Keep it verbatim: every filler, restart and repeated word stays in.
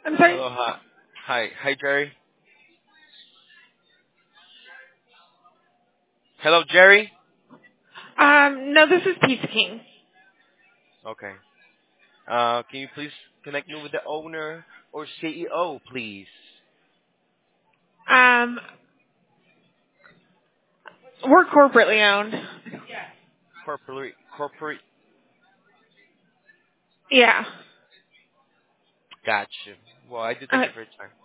I'm sorry. Hello, hi. Hi, hi, Jerry. Hello, Jerry. Um, no, this is Pizza King. Okay. Uh, can you please connect me with the owner or C E O, please? Um, we're corporately owned. Corporate, corporate. Yeah. Gotcha. Well, I do thank Uh, you for your time.